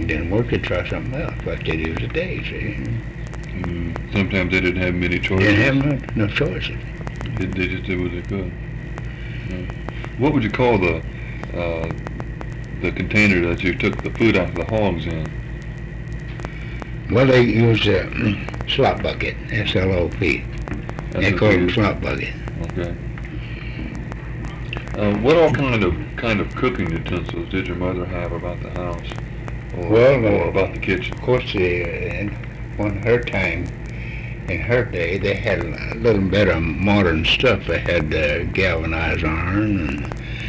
didn't work, they'd try something else, like they do today, see. Sometimes they didn't have many choices. Didn't have no choices. They just did what they could. What would you call the container that you took the food out of the hogs in? Well, they used a slop bucket, S-L-O-P. They call it slop bucket. Okay. What all kind of cooking utensils did your mother have about the house, or about the kitchen? Of course, on her time, in her day, they had a little better modern stuff. They had galvanized iron,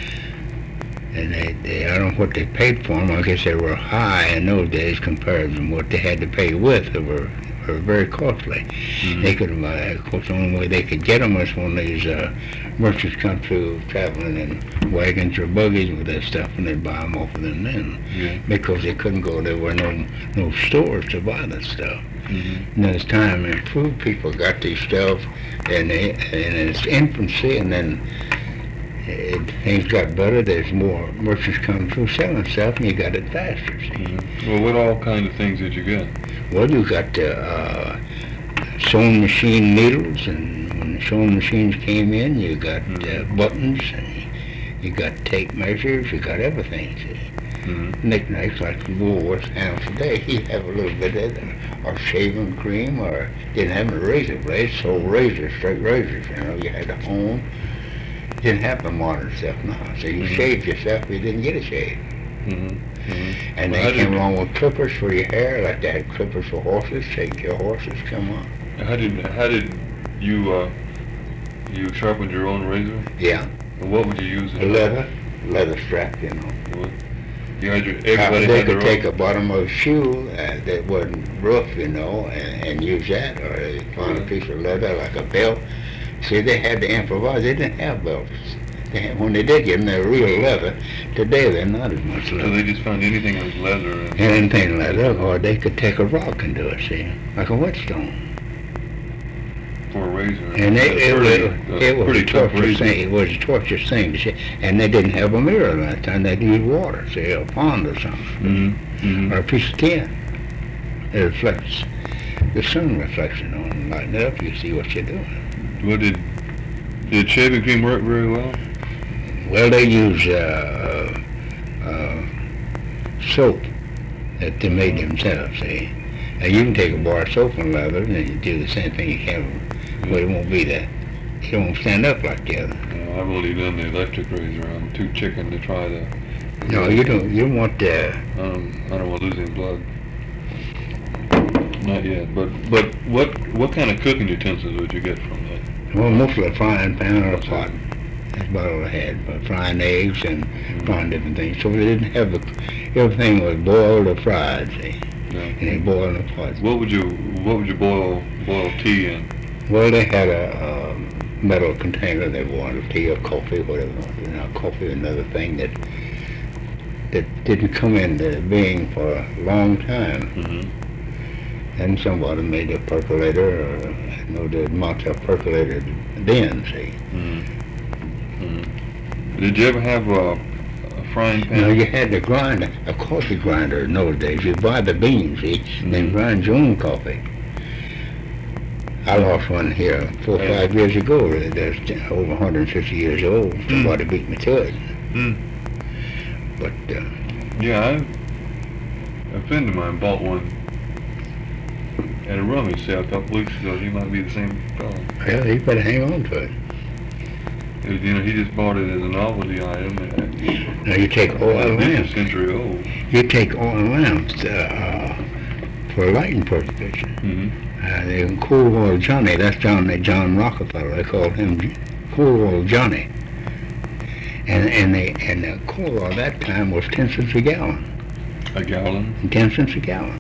and they I don't know what they paid for them. I guess they were high in those days compared to what they had to pay with. They were very costly. Mm-hmm. They could, of course, the only way they could get them was when these merchants come through traveling in wagons or buggies with that stuff, and they'd buy them off of them then. Yeah. Because they couldn't go, there were no stores to buy that stuff. Mm-hmm. And as time improved, people got these stuff in its infancy, and then things got better. There's more merchants coming through selling stuff, and you got it faster. See? Mm-hmm. Well, what all kind of things did you get? Well, you got sewing machine needles, and when the sewing machines came in, you got buttons, and you got tape measures, you got everything. See? Mm-hmm. Knickknacks like the Woolworths have today. You have a little bit of it, or shaving cream, or didn't have a razor blade, so razors, straight razors. You know, you had to hone. You didn't have the modern stuff now. So you shaved yourself, you didn't get a shave. Mm-hmm. Mm-hmm. And they came along with clippers for your hair, like they had clippers for horses. Take your horses, come on. How did you you sharpen your own razor? Yeah. And what would you use? Leather strap, you know. What? You had everybody they had could their take own? a bottom of a shoe that wasn't rough, you know, and use that, or they find a piece of leather like a belt. See, they had to improvise. They didn't have belts. When they did get them, they were real leather. Today, they're not as much leather. So they just found anything that was leather. Anything leather, or they could take a rock and do it, see, like a whetstone. For a razor. And it was pretty a tough torturous razor. thing. It was a torturous thing to see. And they didn't have a mirror that time. They'd use water, say a pond or something, Mm-hmm. Mm-hmm. or a piece of tin. It reflects, the sun reflection on it, lighten it up, you see what you're doing. What did shaving cream work very well? Well, they use soap that they made themselves, see. And you can take a bar of soap and leather, and you do the same thing you can, but it won't be that. It won't stand up like the other. I've only done the electric razor. I'm too chicken to try the... No, you don't. You want the... I don't want to lose any blood. Not yet. But what kind of cooking utensils would you get from that? Well, mostly a frying pan or a pot. That's about all I had. But frying eggs and frying different things. So they didn't have everything was boiled or fried, see. Yeah. And they boiled in a pot. What would you boil tea in? Well, they had a metal container they wanted, tea or coffee, whatever. You know, coffee is another thing that didn't come into being for a long time. Mm-hmm. And somebody made a percolator, or the Martel percolator then, see. Mm-hmm. Mm-hmm. Did you ever have a frying pan? You had to grind a coffee grinder in those days. You buy the beans, see, and then grind your own coffee. I lost one here 4 or 5 years ago. That's over 150 years old. Somebody beat me to it. But yeah, a friend of mine bought one at a rummage sale a couple weeks ago. He might be the same fellow. well, you better hang on to it. He just bought it as a novelty item. Now you take oil At least lamps. a century old. You take oil lamps for lighting purposes. Mm-hmm. The Cool Oil Johnny, that's John Rockefeller. They called him Cool Oil Johnny. And the coal oil at that time was 10 cents a gallon. A gallon? 10 cents a gallon.